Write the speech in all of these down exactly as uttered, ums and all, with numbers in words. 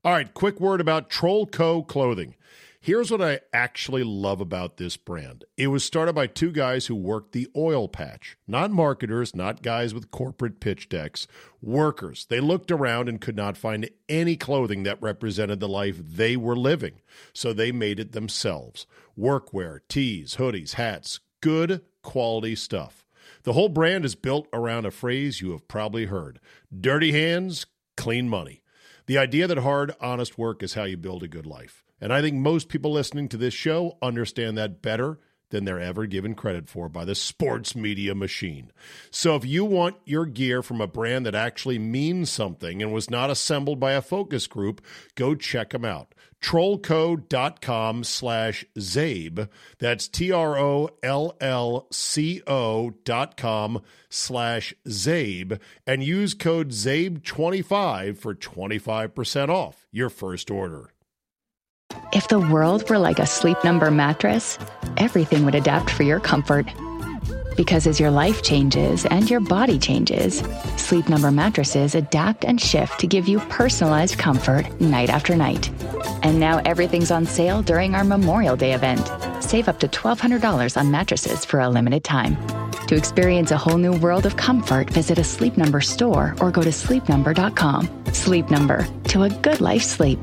All right, quick word about Troll Co. Clothing. Here's what I actually love about this brand. It was started by two guys who worked the oil patch. Not marketers, not guys with corporate pitch decks. Workers. They looked around and could not find any clothing that represented the life they were living. So they made it themselves. Workwear, tees, hoodies, hats. Good quality stuff. The whole brand is built around a phrase you have probably heard. Dirty hands, clean money. The idea that hard, honest work is how you build a good life. And I think most people listening to this show understand that better than they're ever given credit for by the sports media machine. So if you want your gear from a brand that actually means something and was not assembled by a focus group, go check them out. Trollco.com slash Zabe. That's T-R-O-L-L-C-O dot com slash Zabe. And use code Zabe twenty-five for twenty-five percent off your first order. If the world were like a Sleep Number mattress, everything would adapt for your comfort. Because as your life changes and your body changes, Sleep Number mattresses adapt and shift to give you personalized comfort night after night. And now everything's on sale during our Memorial Day event. Save up to twelve hundred dollars on mattresses for a limited time. To experience a whole new world of comfort, visit a Sleep Number store or go to sleep number dot com. Sleep Number, to a good life sleep.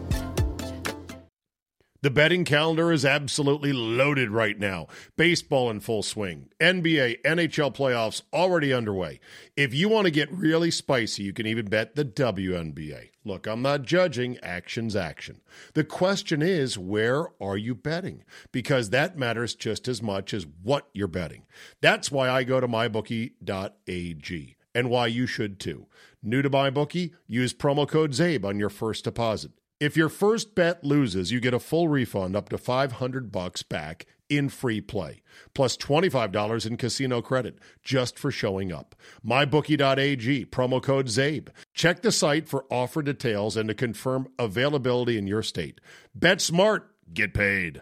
The betting calendar is absolutely loaded right now. Baseball in full swing. N B A, N H L playoffs already underway. If you want to get really spicy, you can even bet the W N B A. Look, I'm not judging. Action's action. The question is, where are you betting? Because that matters just as much as what you're betting. That's why I go to my bookie dot a g, and why you should too. New to MyBookie? Use promo code ZABE on your first deposit. If your first bet loses, you get a full refund up to five hundred bucks back in free play, plus twenty-five dollars in casino credit just for showing up. my bookie dot a g, promo code ZABE. Check the site for offer details and to confirm availability in your state. Bet smart, get paid.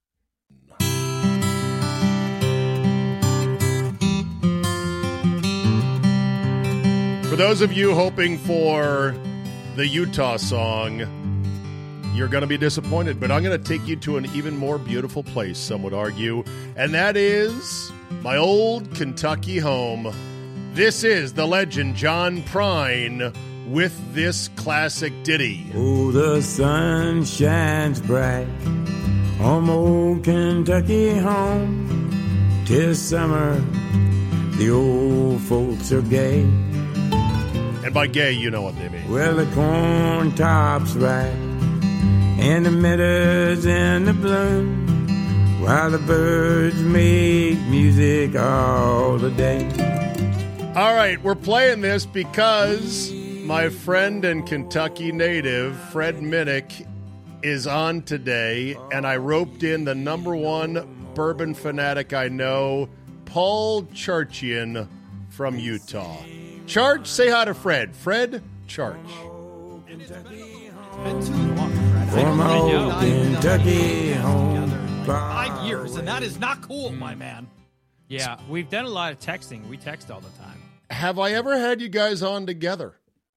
For those of you hoping for the Utah song, you're going to be disappointed, but I'm going to take you to an even more beautiful place, some would argue, and that is my old Kentucky home. This is the legend John Prine with this classic ditty. Oh, the sun shines bright on my old Kentucky home. 'Tis summer, the old folks are gay. And by gay, you know what they mean. Well, the corn top's right, and the meadows in the bloom, while the birds make music all the day. All right, we're playing this because my friend and Kentucky native, Fred Minnick, is on today, and I roped in the number one bourbon fanatic I know, Paul Charchian from Utah. Charch, say hi to Fred. Fred Charch. It's been too long, Fred. From I old know. Kentucky home. Like five years, and that is not cool, my man. Yeah, we've done a lot of texting. We text all the time. Have I ever had you guys on together?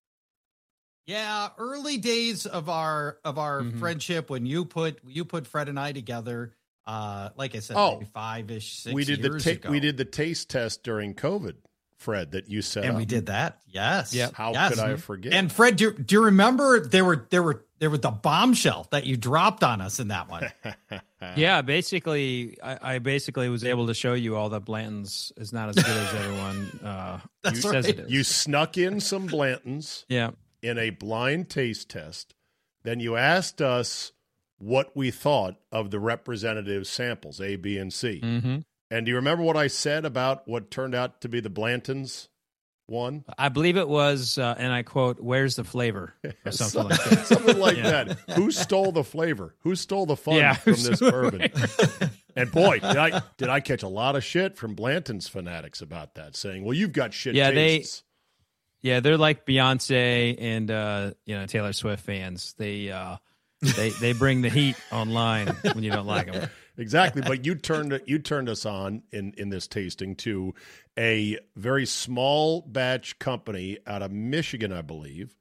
Yeah, early days of our of our Mhm. friendship when you put you put Fred and I together. Uh, like I said, Oh, maybe five-ish, six we did the years ta- ago. we did the taste test during COVID, Fred, that you set and up. we did that. Yes. Yep. How Yes. could I forget? And Fred, do, do you remember there were there were there was the bombshell that you dropped on us in that one? Yeah, basically, I, I basically was able to show you all that Blanton's is not as good as everyone uh, That's says right. it is. You snuck in some Blantons yeah, in a blind taste test. Then you asked us what we thought of the representative samples, A, B, and C. mm-hmm. And do you remember what I said about what turned out to be the Blantons one? I believe it was, uh, and I quote, "Where's the flavor?" or something like that. Something like Yeah. that. Who stole the flavor? Who stole the fun Yeah, from who this stole- bourbon? And boy, did I did I catch a lot of shit from Blanton's fanatics about that, saying, "Well, you've got shit Yeah, they- tastes." Yeah, they're like Beyonce and uh, you know Taylor Swift fans. They uh, they they bring the heat online when you don't like them. Exactly, but you turned you turned us on in, in this tasting to a very small batch company out of Michigan, I believe,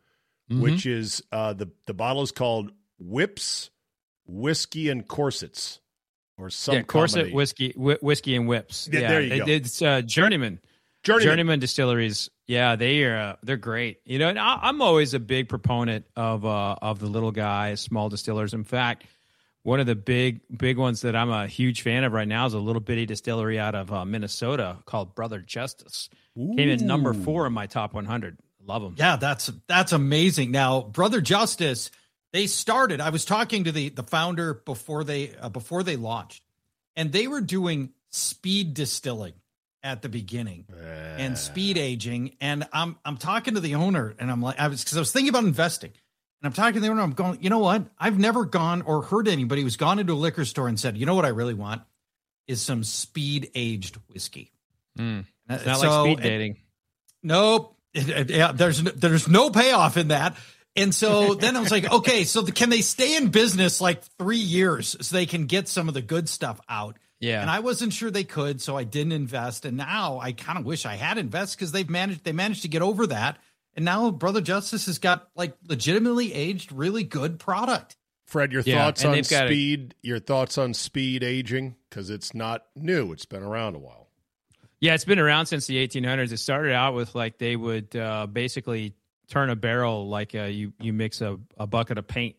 Mm-hmm. which is uh, the the bottle is called Whips, Whiskey and Corsets, or some yeah, corset combination. whiskey, whi- whiskey and whips. Yeah, Yeah, there you it- go. It's uh, Journeyman. Journeyman. Journeyman distilleries. Yeah, they are. Uh, they're great. You know, and I, I'm always a big proponent of uh, of the little guys, small distillers. In fact, one of the big big ones that I'm a huge fan of right now is a little bitty distillery out of uh, Minnesota called Brother Justice. Came in number four in my top one hundred. Love them. Yeah, that's that's amazing. Now, Brother Justice, they started. I was talking to the the founder before they uh, before they launched, and they were doing speed distilling at the beginning Uh, and speed aging. And I'm I'm talking to the owner, and I'm like, I was because I was thinking about investing, and I'm talking to the owner. I'm going, you know what? I've never gone or heard anybody who's gone into a liquor store and said, you know what I really want is some speed aged whiskey. Mm. Uh, It's not so- like speed and- dating. Nope. It- it- yeah, there's no- there's no payoff in that. And so then I was like, okay, so the, can they stay in business like three years so they can get some of the good stuff out? Yeah. And I wasn't sure they could, so I didn't invest. And now I kind of wish I had invested because they've managed they managed to get over that. And now Brother Justice has got like legitimately aged, really good product. Fred, your Yeah, thoughts and on they've got a- speed? Your thoughts on speed aging, because it's not new; it's been around a while. Yeah, it's been around since the eighteen hundreds. It started out with like they would uh, basically turn a barrel like uh, you you mix a, a bucket of paint,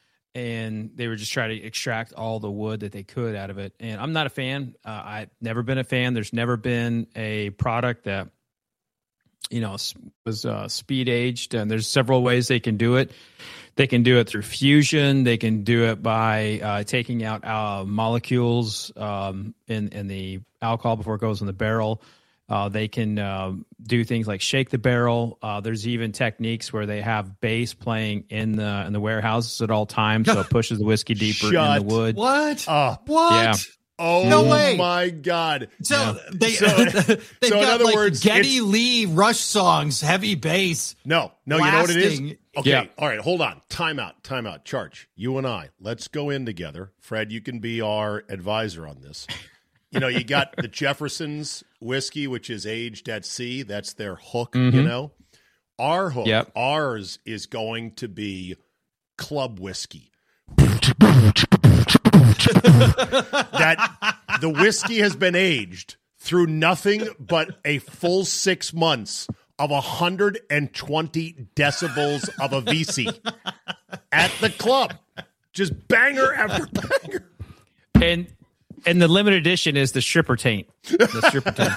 and they would just try to extract all the wood that they could out of it. And I'm not a fan. Uh, I've never been a fan. There's never been a product that you know s- was uh, speed aged, and there's several ways they can do it. They can do it through fusion. They can do it by uh, taking out uh, molecules um, in in the alcohol before it goes in the barrel. Uh, they can uh, do things like shake the barrel. Uh, there's even techniques where they have bass playing in the in the warehouses at all times, so it pushes the whiskey deeper Shut in the wood. What? up. What? Yeah. Oh No way. my God! So Yeah. they So- they've so in got other like words, Geddy it's- Lee Rush songs, heavy bass. No, no, you know what it is? Blasting. Okay, Yeah. all right, hold on. Time out, time out. Church, you and I, let's go in together. Fred, you can be our advisor on this. You know, you got the Jefferson's whiskey, which is aged at sea. That's their hook, you know. Our hook, Yep. ours is going to be club whiskey. That the whiskey has been aged through nothing but a full six months of one hundred twenty decibels of a V C at the club. Just banger after banger. And and the limited edition is the stripper taint. The stripper taint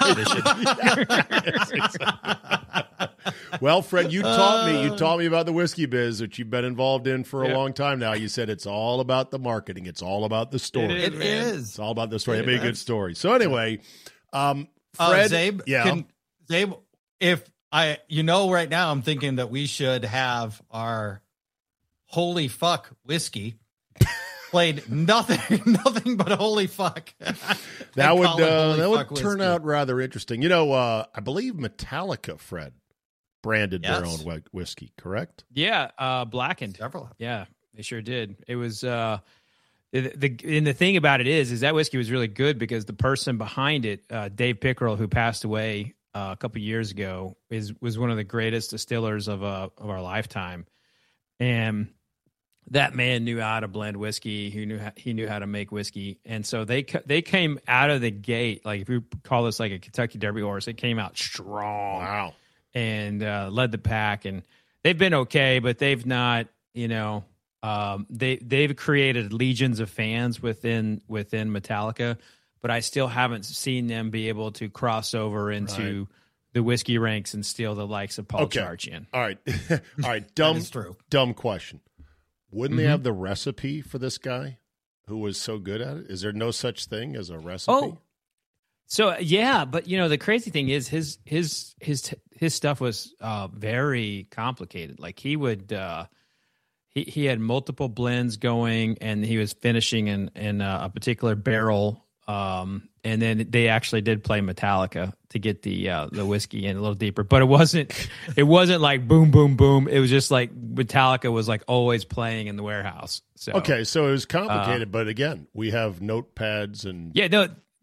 edition. Well, Fred, you taught me. You taught me about the whiskey biz, which you've been involved in for a Yeah. long time now. You said it's all about the marketing. It's all about the story. It It man. is. It's all about the story. It'd be a good story. So anyway, um, Fred, Uh, Zabe, yeah, can, Zabe, if I, you know, right now I'm thinking that we should have our holy fuck whiskey played nothing, nothing but holy fuck. that And would call it uh, holy that would fuck turn whiskey. out rather interesting. You know, uh, I believe Metallica, Fred, branded their Yes. own whi- whiskey. Correct? Yeah, uh, blackened. Several. Yeah, they sure did. It was uh, the, the and the thing about it is, is that whiskey was really good because the person behind it, uh, Dave Pickerel, who passed away uh, a couple years ago, is was one of the greatest distillers of uh, of our lifetime, and that man knew how to blend whiskey. He knew how, he knew how to make whiskey, and so they ca- they came out of the gate like if you call this like a Kentucky Derby horse, it came out strong Wow. and uh, led the pack. And they've been okay, but they've not, you know, um, they they've created legions of fans within within Metallica, but I still haven't seen them be able to cross over into the whiskey ranks and steal the likes of Paul Okay. Charchian. All right. All right. Dumb, is true. dumb question. Wouldn't Mm-hmm. they have the recipe for this guy who was so good at it? Is there no such thing as a recipe? Oh, so yeah, but you know the crazy thing is his his his his stuff was uh, very complicated. Like he would uh, he he had multiple blends going, and he was finishing in in a, a particular barrel. Um, and then they actually did play Metallica to get the uh, the whiskey in a little deeper, but it wasn't it wasn't like boom boom boom. It was just like Metallica was like always playing in the warehouse. So Okay, so it was complicated, but again, we have notepads and yeah, no,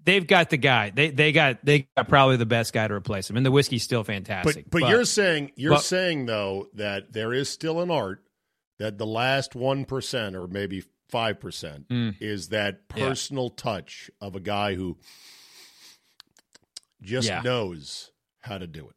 they've got the guy. They they got they got probably the best guy to replace him, and the whiskey's still fantastic. But but, but you're saying you're but, saying though that there is still an art that the last one percent or maybe five percent mm, is that personal yeah. touch of a guy who just yeah. knows how to do it.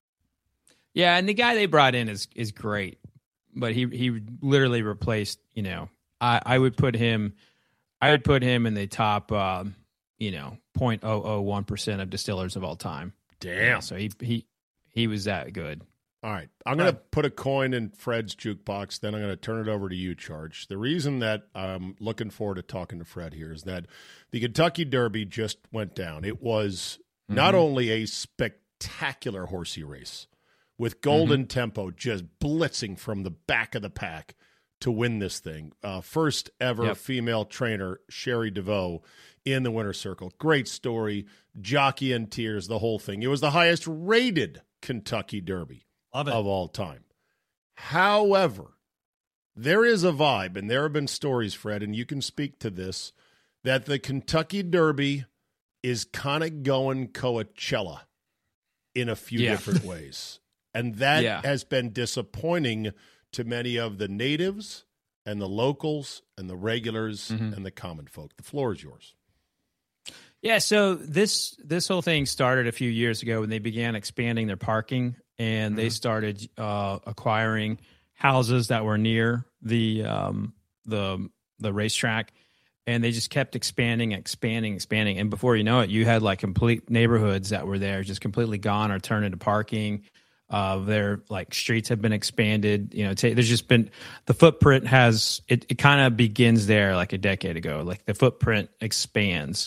Yeah, and the guy they brought in is is great, but he he literally replaced. You know, I I would put him, I would put him in the top. Um, you know, zero point zero zero one percent of distillers of all time. Damn. Yeah, so he he he was that good. All right. I'm going to put a coin in Fred's jukebox, then I'm going to turn it over to you, Charge. The reason that I'm looking forward to talking to Fred here is that the Kentucky Derby just went down. It was mm-hmm. not only a spectacular horsey race with Golden mm-hmm. Tempo just blitzing from the back of the pack to win this thing. Uh, first ever yep. female trainer, Sherry DeVoe, in the winner's circle. Great story. Jockey in tears, the whole thing. It was the highest rated Kentucky Derby of all time. However, there is a vibe, and there have been stories, Fred, and you can speak to this, that the Kentucky Derby is kind of going Coachella in a few yeah. different ways. And that yeah. has been disappointing to many of the natives and the locals and the regulars mm-hmm. and the common folk. The floor is yours. Yeah, so this this whole thing started a few years ago when they began expanding their parking, and mm-hmm. they started uh, acquiring houses that were near the um, the the racetrack, and they just kept expanding, expanding, expanding. And before you know it, you had like complete neighborhoods that were there just completely gone or turned into parking. Uh, their like streets have been expanded. You know, t- there's just been the footprint has it. It kind of begins there like a decade ago. Like the footprint expands.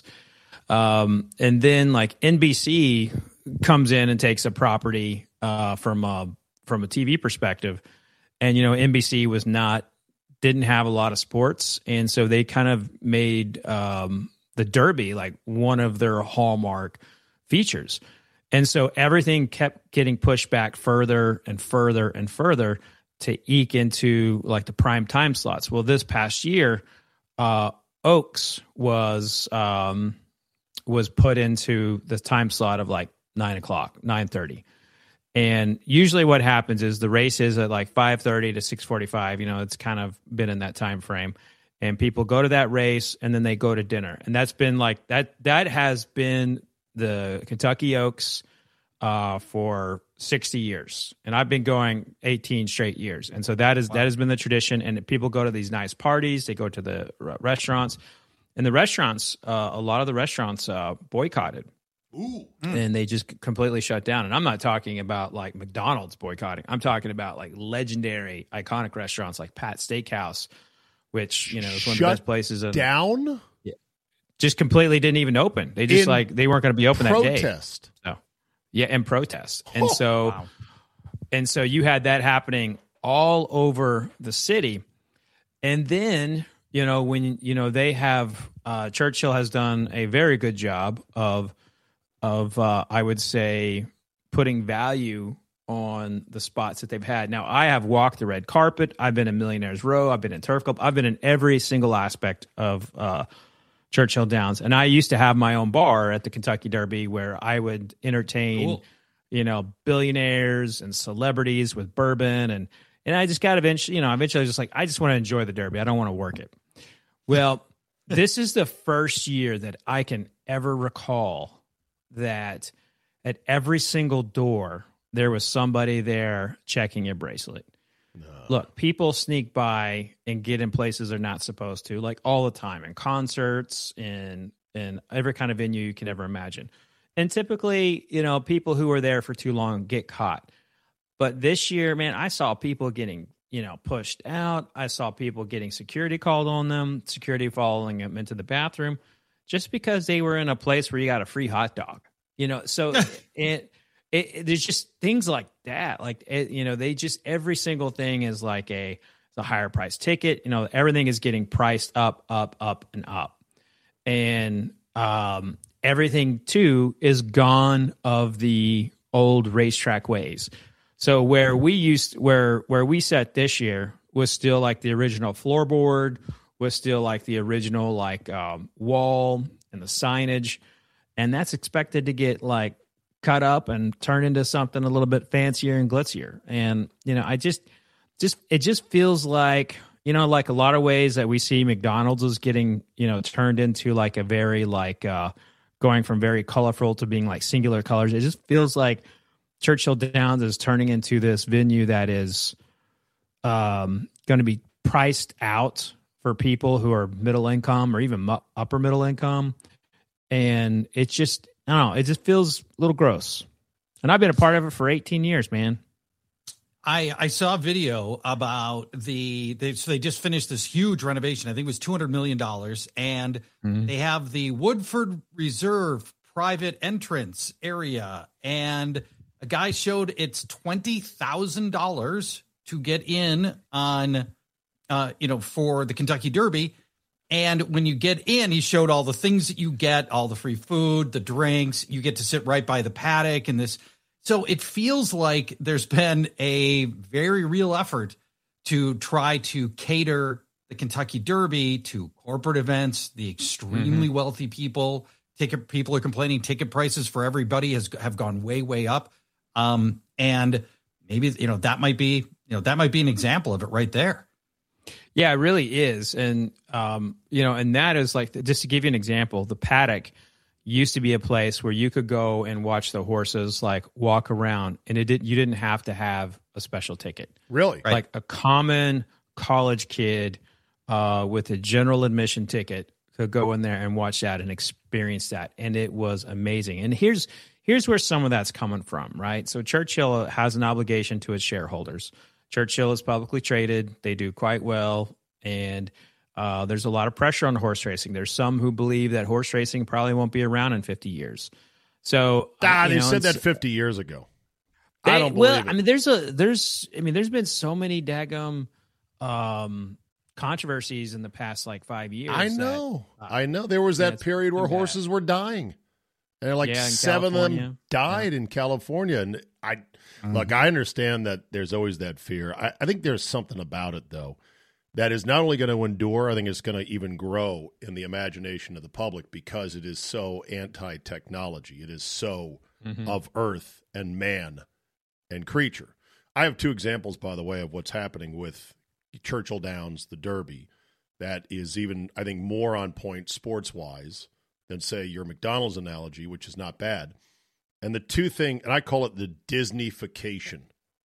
Um, and then like N B C comes in and takes a property uh, from a, from a T V perspective. And, you know, N B C was not, didn't have a lot of sports. And so they kind of made um, the Derby like one of their hallmark features. And so everything kept getting pushed back further and further and further to eke into like the prime time slots. Well, this past year, uh, Oaks was, um, was put into the time slot of like nine o'clock, nine thirty. And usually what happens is the race is at like five thirty to six forty-five. You know, it's kind of been in that time frame. And people go to that race and then they go to dinner. And that's been like, that, that has been the Kentucky Oaks uh, for sixty years. And I've been going eighteen straight years. And so that is, wow. that has been the tradition. And people go to these nice parties. They go to the r- restaurants. And the restaurants, uh, a lot of the restaurants uh, boycotted. Ooh. And they just completely shut down. And I'm not talking about like McDonald's boycotting. I'm talking about like legendary, iconic restaurants like Pat's Steakhouse, which, you know, is one of the best places. In, down? Yeah, just completely didn't even open. They just In like, they weren't going to be open protest. that day. Protest. So, yeah, and protest. And oh, so, wow. and so you had that happening all over the city. And then, you know, when, you know, they have, uh, Churchill has done a very good job of, of, uh, I would say, putting value on the spots that they've had. Now, I have walked the red carpet. I've been in Millionaires Row. I've been in Turf Club. I've been in every single aspect of uh, Churchill Downs. And I used to have my own bar at the Kentucky Derby where I would entertain, cool. you know, billionaires and celebrities with bourbon. And, and I just got eventually, you know, eventually I was just like, I just want to enjoy the Derby. I don't want to work it. Well, this is the first year that I can ever recall that at every single door, there was somebody there checking your bracelet. No. Look, people sneak by and get in places they're not supposed to, like all the time, in concerts, in in every kind of venue you can ever imagine. And typically, you know, people who are there for too long get caught. But this year, man, I saw people getting, you know, pushed out. I saw people getting security called on them, security following them into the bathroom, just because they were in a place where you got a free hot dog. You know, so it, it, it there's just things like that. Like, it, you know, they just, every single thing is like a, a higher price ticket. You know, everything is getting priced up, up, up, and up. And um, everything, too, is gone of the old racetrack ways. So where we used, where where we sat this year was still like the original floorboard, was still like the original like um, wall and the signage. and that's expected to get like cut up and turn into something a little bit fancier and glitzier. And you know, I just, just it just feels like, you know, like a lot of ways that we see McDonald's is getting, you know, turned into like a very like uh, going from very colorful to being like singular colors. It just feels like Churchill Downs is turning into this venue that is um, going to be priced out for people who are middle income or even mu- upper middle income. And it's just, I don't know, it just feels a little gross. And I've been a part of it for eighteen years, man. I, I saw a video about the, they, so they just finished this huge renovation. I think it was two hundred million dollars. And mm-hmm. they have the Woodford Reserve private entrance area. And a guy showed it's twenty thousand dollars to get in on, uh, you know, for the Kentucky Derby. And when you get in, he showed all the things that you get, all the free food, the drinks, you get to sit right by the paddock and this. So it feels like there's been a very real effort to try to cater the Kentucky Derby to corporate events, the extremely mm-hmm. wealthy people. Ticket people are complaining ticket prices for everybody has have gone way, way up. Um, and maybe, you know, that might be, you know, that might be an example of it right there. Yeah, it really is. And, um, you know, and that is like, just to give you an example, the paddock used to be a place where you could go and watch the horses like walk around, and it did, you didn't have to have a special ticket. Really? Right? Like a common college kid uh, with a general admission ticket could go in there and watch that and experience that. And it was amazing. And here's, here's where some of that's coming from, right? So Churchill has an obligation to its shareholders. Churchill is publicly traded. They do quite well. And uh, there's a lot of pressure on horse racing. There's some who believe that horse racing probably won't be around in fifty years. So ah, uh, they know, said that fifty years ago. They, I don't believe well, it. I mean, there's a, there's, I mean, there's been so many daggum um, controversies in the past like five years. I know. That, uh, I know. There was that yeah, period where bad. horses were dying. And like yeah, seven of them California. died yeah. in California. And I mm-hmm. look, I understand that there's always that fear. I, I think there's something about it, though, that is not only going to endure, I think it's going to even grow in the imagination of the public because it is so anti-technology. It is so mm-hmm. of earth and man and creature. I have two examples, by the way, of what's happening with Churchill Downs, the Derby, that is even, I think, more on point sports-wise than, say, your McDonald's analogy, which is not bad. And the two thing, and I call it the Disneyfication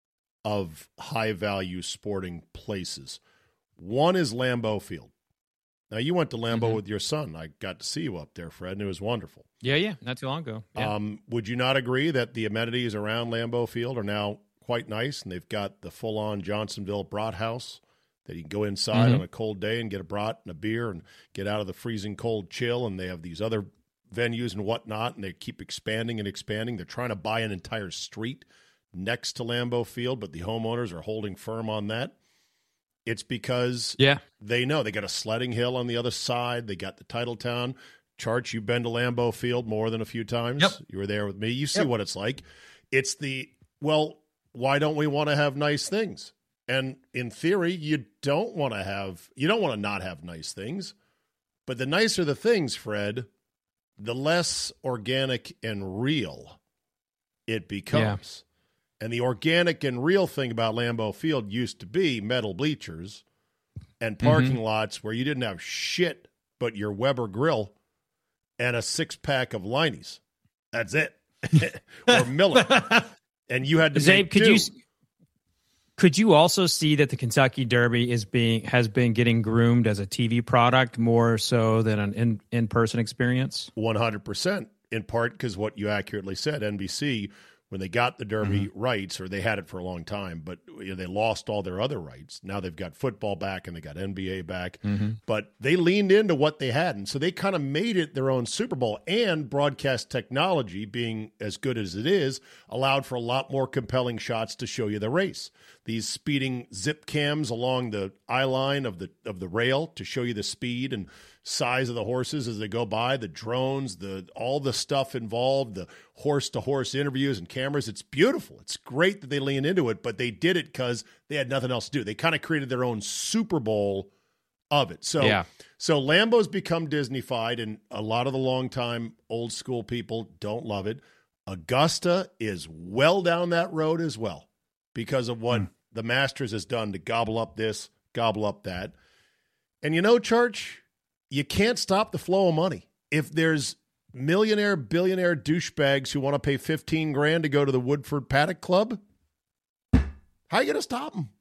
of high-value sporting places. One is Lambeau Field. Now, you went to Lambeau mm-hmm. with your son. I got to see you up there, Fred, and it was wonderful. Yeah, yeah, not too long ago. Yeah. Um, would you not agree that the amenities around Lambeau Field are now quite nice, and they've got the full-on Johnsonville Brat House that you can go inside mm-hmm. on a cold day and get a brat and a beer and get out of the freezing cold chill, and they have these other venues and whatnot, and they keep expanding and expanding. They're trying to buy an entire street next to Lambeau Field, but the homeowners are holding firm on that. It's because yeah. they know they got a sledding hill on the other side. They got the Titletown. Charch, you've been to Lambeau Field more than a few times. Yep. You were there with me. You see yep. what it's like. It's the, well, why don't we want to have nice things? And in theory, you don't want to have, you don't want to not have nice things. But the nicer the things, Fred, the less organic and real it becomes. Yeah. And the organic and real thing about Lambeau Field used to be metal bleachers and parking mm-hmm. lots where you didn't have shit but your Weber grill and a six-pack of Liney's. That's it. Or Miller. And you had to Zabe, make could do. you could you also see that the Kentucky Derby is being has been getting groomed as a T V product more so than an in, in-person experience? one hundred percent, in part because what you accurately said, N B C, when they got the Derby mm-hmm. rights, or they had it for a long time, but you know, they lost all their other rights. Now they've got football back and they got N B A back, mm-hmm. but they leaned into what they had. And so they kind of made it their own Super Bowl, and broadcast technology, being as good as it is, allowed for a lot more compelling shots to show you the race. These speeding zip cams along the eye line of the of the rail to show you the speed and size of the horses as they go by, the drones, the all the stuff involved, the horse-to-horse interviews and cameras. It's beautiful. It's great that they lean into it, but they did it because they had nothing else to do. They kind of created their own Super Bowl of it. So, Yeah. so Lambeau's become Disney-fied, and a lot of the longtime old school people don't love it. Augusta is well down that road as well because of what mm. the Masters has done to gobble up this, gobble up that. And you know, Church, you can't stop the flow of money. If there's millionaire, billionaire douchebags who want to pay fifteen grand to go to the Woodford Paddock Club, how are you going to stop them?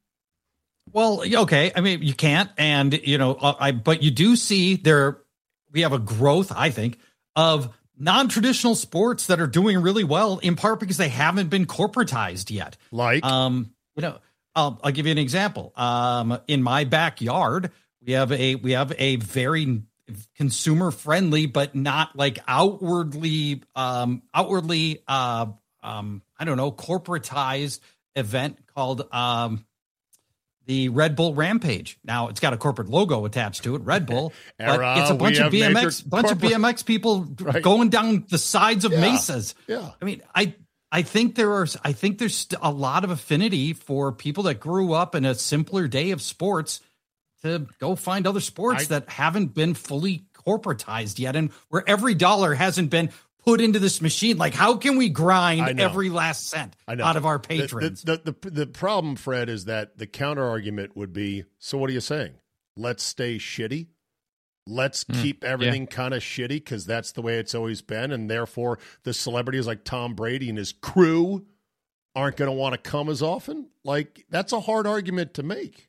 Well, okay. I mean, you can't. And, you know, I, but you do see there, we have a growth, I think, of non-traditional sports that are doing really well, in part because they haven't been corporatized yet. Like, um, you know, I'll, I'll give you an example. Um, in my backyard, we have a, we have a very consumer friendly, but not like outwardly, um, outwardly, uh, um, I don't know, corporatized event called, um, the Red Bull Rampage. Now it's got a corporate logo attached to it, Red Bull, but Era, it's a bunch of B M X, bunch corporate... of B M X people right. going down the sides of yeah. mesas. Yeah. I mean, I, I think there are, I think there's a lot of affinity for people that grew up in a simpler day of sports to go find other sports I, that haven't been fully corporatized yet. And where every dollar hasn't been put into this machine. Like, how can we grind every last cent out of our patrons? The, the, the, the problem, Fred, is that the counter argument would be, so what are you saying? Let's stay shitty. Let's mm, keep everything yeah. kind of shitty because that's the way it's always been. And therefore, the celebrities like Tom Brady and his crew aren't going to want to come as often. Like, that's a hard argument to make.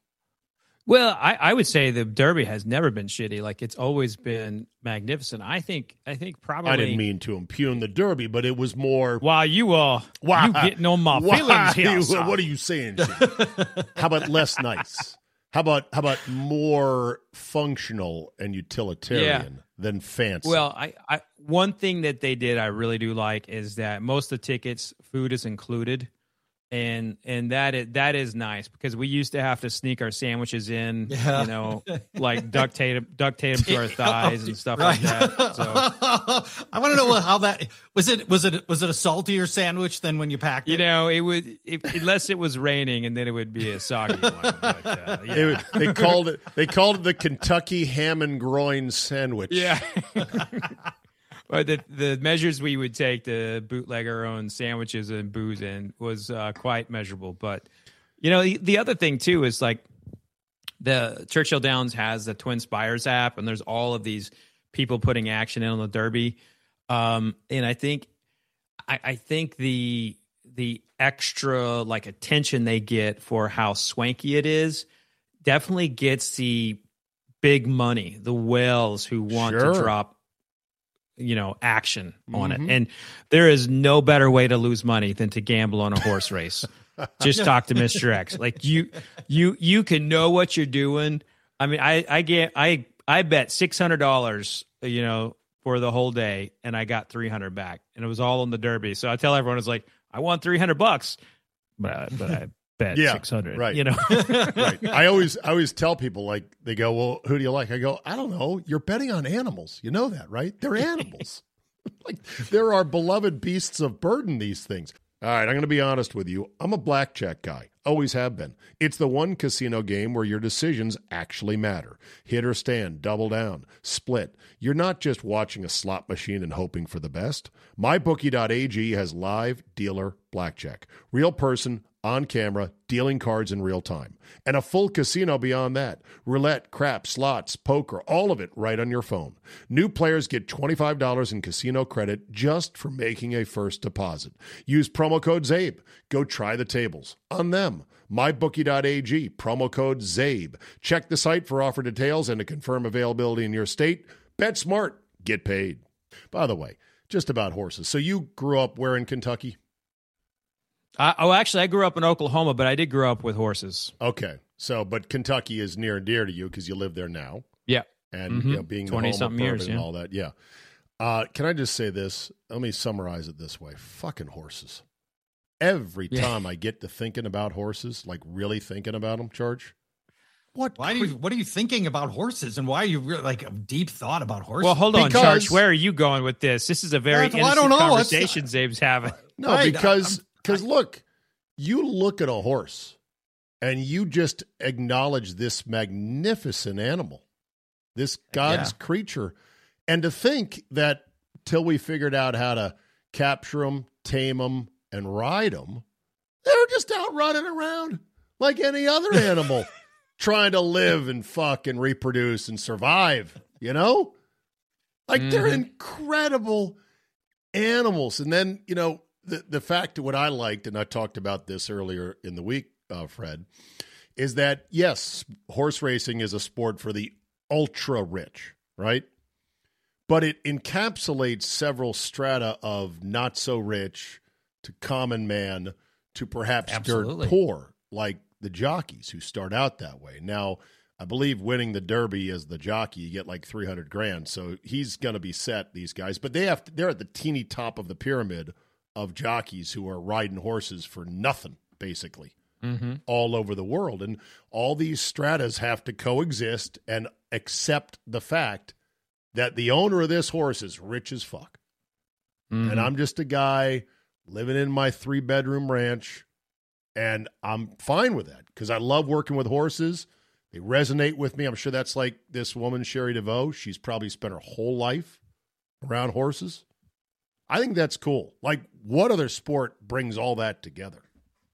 Well, I, I would say the Derby has never been shitty. Like, it's always been magnificent. I think. I think probably. I didn't mean to impugn the Derby, but it was more. Wow, you are. Wow, you getting on my wow, feelings here. You, what are you saying? How about less nice? How about how about more functional and utilitarian yeah. than fancy? Well, I, I one thing that they did I really do like is that most of the tickets, food is included. And and that is that is nice because we used to have to sneak our sandwiches in, yeah. you know, like duct tape duct tape to our thighs and stuff right. like that. So I want to know how that was. It was it was it a saltier sandwich than when you packed it? You know, it would it, unless it was raining, and then it would be a soggy one. But, uh, yeah. it, they called it they called it the Kentucky ham and groin sandwich. Yeah. But the the measures we would take to bootleg our own sandwiches and booze in was uh, quite measurable. But, you know, the, the other thing, too, is like the Churchill Downs has the Twin Spires app, and there's all of these people putting action in on the Derby. Um, and I think I, I think the the extra like attention they get for how swanky it is definitely gets the big money, the whales who want sure. to drop you know, action on mm-hmm. it. And there is no better way to lose money than to gamble on a horse race. Just talk to Mister X. Like you, you, you can know what you're doing. I mean, I, I get, I, I bet six hundred dollars, you know, for the whole day and I got three hundred back and it was all on the Derby. So I tell everyone, it's like, I won three hundred bucks, but I, but I bet yeah, six hundred, right. you know? Right. I always, I always tell people like, they go, well, who do you like? I go, I don't know. You're betting on animals. You know that, right? They're animals. Like there are beloved beasts of burden, these things. All right. I'm going to be honest with you. I'm a blackjack guy. Always have been. It's the one casino game where your decisions actually matter. Hit or stand, double down, split. You're not just watching a slot machine and hoping for the best. my bookie dot a g has live dealer blackjack. Real person, on camera, dealing cards in real time. And a full casino beyond that. Roulette, craps, slots, poker, all of it right on your phone. New players get twenty-five dollars in casino credit just for making a first deposit. Use promo code ZABE. Go try the tables. On them. my bookie dot a g, promo code ZABE. Check the site for offer details and to confirm availability in your state. Bet smart. Get paid. By the way, just about horses. So you grew up where in Kentucky? Uh, oh, actually, I grew up in Oklahoma, but I did grow up with horses. Okay. So, but Kentucky is near and dear to you because you live there now. Yeah. And mm-hmm. you know, being the home of bourbon years, yeah. and all that. Yeah. Uh, can I just say this? Let me summarize it this way. Fucking horses. Every yeah. time I get to thinking about horses, like really thinking about them, George, what why do you, what are you thinking about horses, and why are you really, like a deep thought about horses? Well, hold on, because, Church. Where are you going with this? This is a very well, innocent I don't know. conversation Zabe's having. No, right, because because look, you look at a horse, and you just acknowledge this magnificent animal. this God's yeah. creature. And to think that till we figured out how to capture them, tame them, and ride them, they were just out running around like any other animal, trying to live and fuck and reproduce and survive, you know? Like, mm-hmm. they're incredible animals. And then, you know, the, the fact that what I liked, and I talked about this earlier in the week, uh, Fred, is that, yes, horse racing is a sport for the ultra-rich, right? But it encapsulates several strata of not-so-rich to common man to perhaps Absolutely. dirt poor, like the jockeys who start out that way. Now, I believe winning the Derby as the jockey, you get like three hundred grand. So he's going to be set, these guys. But they have to, they're at the teeny top of the pyramid of jockeys who are riding horses for nothing, basically, mm-hmm. all over the world. And all these stratas have to coexist and accept the fact that the owner of this horse is rich as fuck. Mm-hmm. And I'm just a guy living in my three-bedroom ranch, and I'm fine with that because I love working with horses. They resonate with me. I'm sure that's like this woman, Sherry DeVoe. She's probably spent her whole life around horses. I think that's cool. Like, what other sport brings all that together?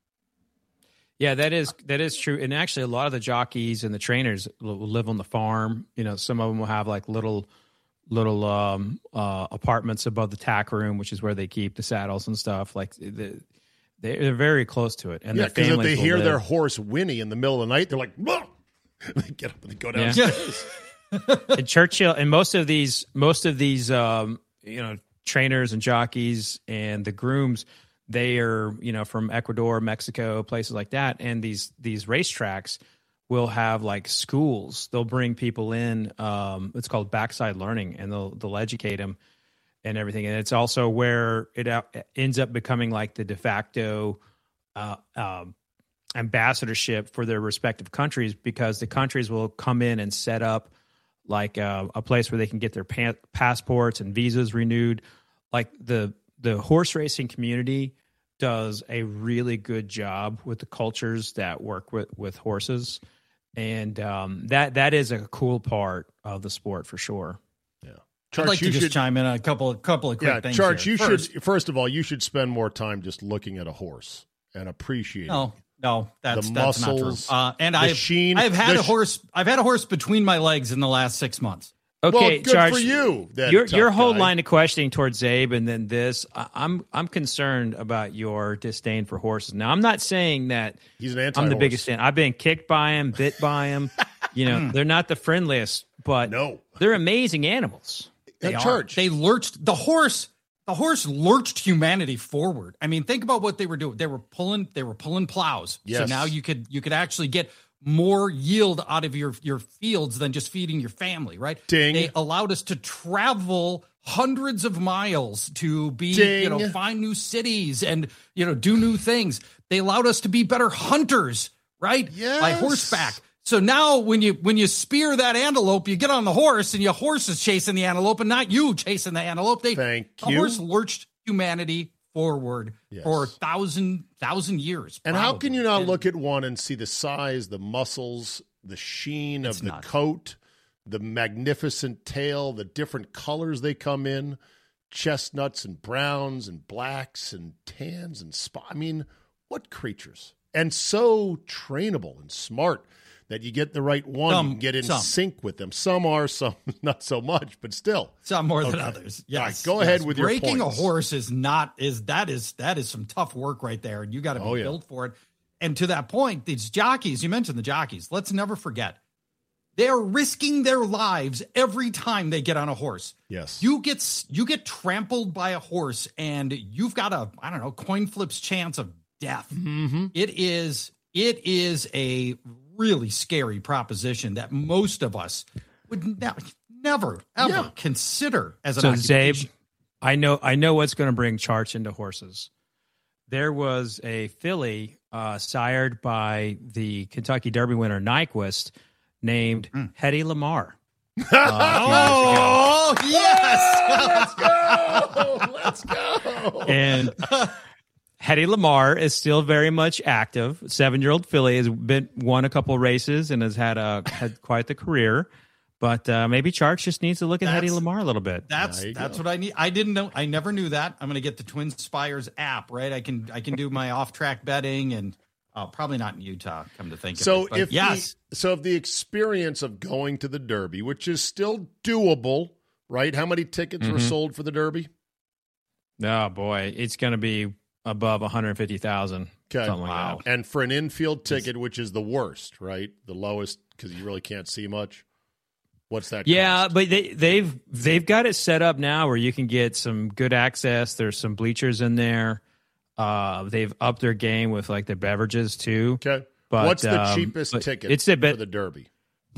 Yeah, that is that is true. And actually, a lot of the jockeys and the trainers will live on the farm. You know, some of them will have like little little um, uh, apartments above the tack room, which is where they keep the saddles and stuff. Like the, they're very close to it. And yeah, because if they hear live. their horse whinny in the middle of the night, they're like, "Whoa!" They get up and they go downstairs. Yeah. And Churchill and most of these most of these um, you know trainers and jockeys and the grooms, they are you know from Ecuador, Mexico, places like that. And these these racetracks will have like schools. They'll bring people in. Um, it's called backside learning, and they'll they'll educate them and everything. And it's also where it uh, ends up becoming like the de facto uh, um, ambassadorship for their respective countries, because the countries will come in and set up like uh, a place where they can get their pa- passports and visas renewed. Like the the horse racing community does a really good job with the cultures that work with, with horses. And um, that that is a cool part of the sport for sure. Yeah, Charch, I'd like to just should, chime in on a couple, couple of quick yeah, things. Charch, here. you first, should first of all, you should spend more time just looking at a horse and appreciating. No, no, that's the that's muscles, not true. Uh, and the I've sheen, I've had the a sh- horse. I've had a horse between my legs in the last six months. Okay, well, good Charch, for you. Your your whole guy. line of questioning towards Zabe and then this, I, I'm I'm concerned about your disdain for horses. Now, I'm not saying that he's an anti. I'm the biggest fan. I've been kicked by him, bit by him. You know, they're not the friendliest, but no. they're amazing animals. They at are. Church. They lurched the horse. The horse lurched humanity forward. I mean, think about what they were doing. They were pulling. They were pulling plows. Yes. So now you could you could actually get more yield out of your your fields than just feeding your family, right? Ding. They allowed us to travel hundreds of miles to be, Ding. you know, find new cities and, you know, do new things. They allowed us to be better hunters, right? Yes. By horseback. So now when you when you spear that antelope, you get on the horse and your horse is chasing the antelope and not you chasing the antelope. They Thank the you. horse lurched humanity forward Yes. for a thousand thousand years. And how probably. can you not And- look at one and see the size, the muscles, the sheen It's of the nuts. coat, the magnificent tail, the different colors they come in, chestnuts and browns and blacks and tans and spot. I mean, what creatures. And so trainable and smart that you get the right one, Some- you can get in some. sync with them. Some are, some not so much, but still. Some more than Okay. others. All right, Yes. go yes. ahead with your breaking points. a horse is not is that is that is some tough work right there, and you got to be Oh, yeah. built for it. And to that point, these jockeys, you mentioned the jockeys. Let's never forget, they are risking their lives every time they get on a horse. Yes. You get s- you get trampled by a horse, and you've got a I don't know coin flip's chance of death. Mm-hmm. It is it is a really scary proposition that most of us would ne- never ever Yeah. consider as an So occupation. Zabe, I know I know what's going to bring Charch into horses. There was a filly uh, sired by the Kentucky Derby winner Nyquist named Mm. Hedy Lamar. Oh yes, Let's go! Let's go! And Hedy Lamar is still very much active. Seven-year-old filly has been won a couple of races and has had a had quite the career. But uh, maybe Charks just needs to look at That's- Hedy Lamar a little bit. That's There you that's go. what I need. I didn't know. I never knew that. I'm going to get the Twin Spires app, right? I can I can do my off track betting, and oh, probably not in Utah. Come to think So of it, but if yes, the, so if the experience of going to the Derby, which is still doable, right? How many tickets were Mhm. sold for the Derby? Oh boy, it's going to be above one hundred fifty thousand. Okay. Something like Wow. that. And for an infield ticket, which is the worst, right? The lowest because you really can't see much. What's that? Yeah, cost? but they, they've they've got it set up now where you can get some good access. There's some bleachers in there. Uh, they've upped their game with like the beverages too. Okay. But, What's the um, cheapest but ticket it's a for bit. the Derby?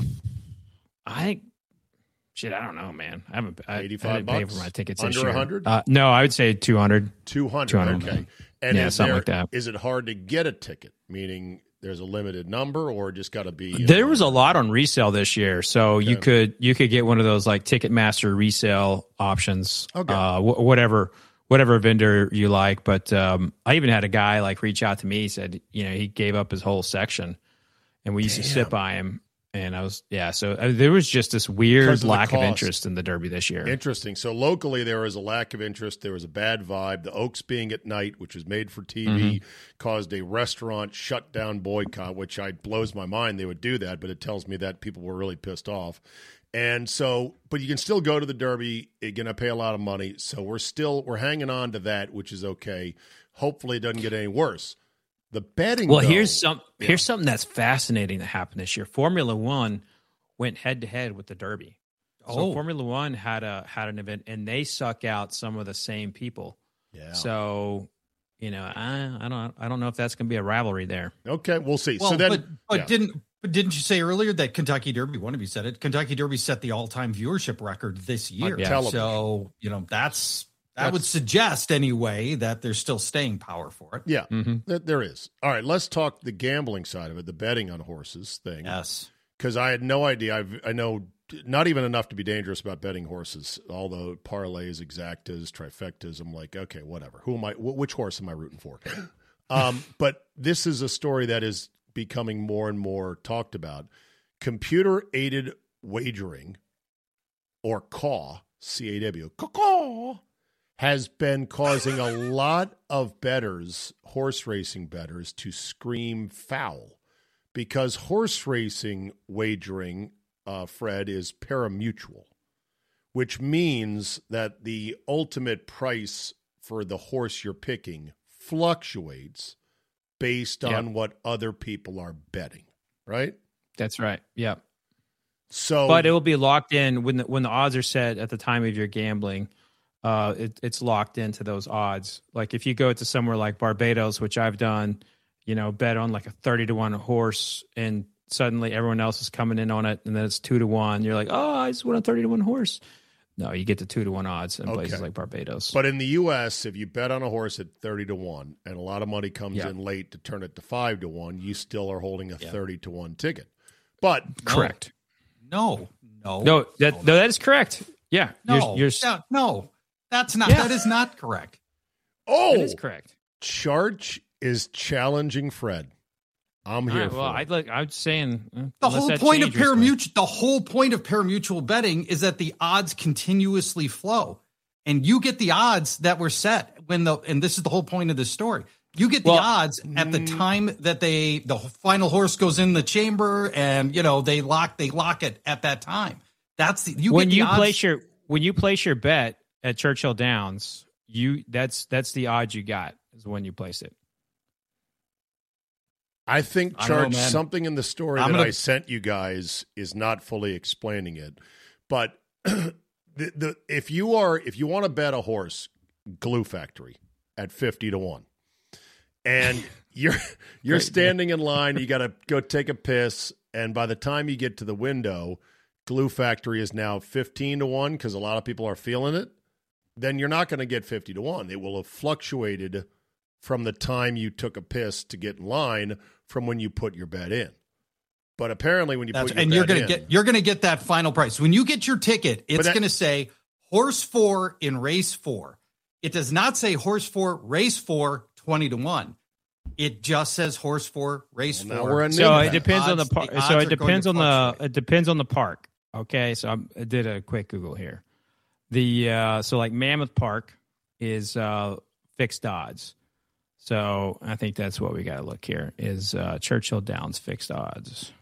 I think. Shit, I don't know, man. I haven't. I, I eighty-five didn't pay bucks? for my tickets Under this year. one hundred? Uh, no, I would say two hundred. Two hundred. two hundred. Okay. And Yeah, is something there, like that. Is it hard to get a ticket? Meaning there's a limited number, or just got to be? you There know, was a lot on resale this year, so you Okay. could you could get one of those like Ticketmaster resale options. Okay. Uh, wh- whatever whatever vendor you like. But um, I even had a guy like reach out to me. He said, you know, he gave up his whole section, and we used to sit by him. And I was yeah. So uh, there was just this Because weird of the lack of cost. interest in the Derby this year. Interesting. So locally, there was a lack of interest. There was a bad vibe. The Oaks being at night, which was made for T V, Mm-hmm. caused a restaurant shutdown boycott, which I blows my mind they would do that, but it tells me that people were really pissed off. And so, but you can still go to the Derby. You're going to pay a lot of money. So we're still, we're hanging on to that, which is okay. Hopefully it doesn't get any worse. The betting, Well, though- here's some here's something that's fascinating that happened this year. Formula One went head to head with the Derby. So Oh. Formula One had a had an event, and they suck out some of the same people. Yeah. So, you know, I I don't I don't know if that's going to be a rivalry there. Okay, we'll see. well, so then, but, but yeah. didn't but didn't you say earlier that Kentucky Derby? One of you said it. Kentucky Derby set the all time viership record this year. On television. So you know that's that That's- would suggest anyway that there's still staying power for it. yeah, Mm-hmm. th- there is. All right, let's talk the gambling side of it, the betting on horses thing. Yes. Because I had no idea. I've, I know not even enough to be dangerous about betting horses. Although parlays, exactas, trifectas, I'm like, okay, whatever. Who am I? Wh- which horse am I rooting for? um, but this is a story that is becoming more and more talked about. Computer aided wagering, or C A W, C A W, C A W, has been causing a lot of bettors, horse racing bettors, to scream foul. Because horse racing wagering, uh, Fred, is parimutuel, which means that the ultimate price for the horse you're picking fluctuates based on Yep. what other people are betting, right? That's right. Yeah. So, But it will be locked in when the, when the odds are set at the time of your gambling. Uh, it, it's locked into those odds. Like if you go to somewhere like Barbados, which I've done, you know, bet on like a thirty to one horse, and suddenly everyone else is coming in on it, and then it's two to one. You're like, oh, I just won a thirty to one horse. No, you get the two to one odds in Okay. places like Barbados. but in the U S, if you bet on a horse at thirty to one and a lot of money comes Yeah. in late to turn it to five to one, you still are holding a thirty to one ticket. But correct. No. No. No, that no, that is correct. Yeah, No. you're, you're, no, no. That's not. Yeah. That is not correct. oh, that is correct. Charge is challenging Fred. I'm All here right, for well, it. I like. I'm saying uh, The unless whole that point of changes, like- parimutuel, the whole point of parimutuel betting is that the odds continuously flow, and you get the odds that were set when the. And this is the whole point of this story. You get the Well, odds at the time that they the final horse goes in the chamber, and you know they lock they lock it at that time. That's the, you when get the you odds. place your when you place your bet at Churchill Downs, you that's that's the odds you got is when you place it. I think, I don't know, Charge, man. something in the story I'm that gonna- I sent you guys is not fully explaining it. But the, the if you are if you want to bet a horse, Glue Factory at fifty to one, and you're you're Great, standing in line, you got to go take a piss, and by the time you get to the window, Glue Factory is now fifteen to one because a lot of people are feeling it. Then you're not going to get fifty to one. It will have fluctuated from the time you took a piss to get in line from when you put your bet in. But apparently when you That's, put your and bet you're gonna in, get you're gonna get that final price when you get your ticket. It's that- gonna say horse four in race four. It does not say horse four race four twenty to one. It just says horse four race Well, now four. we're in So Odds- it depends on the odds- park. the So odds it are going depends to on the fluctuate. it depends on the park. Okay, so I'm, I did a quick Google here. The uh, so like Mammoth Park is uh, fixed odds. So I think that's what we got to look here is uh, Churchill Downs fixed odds.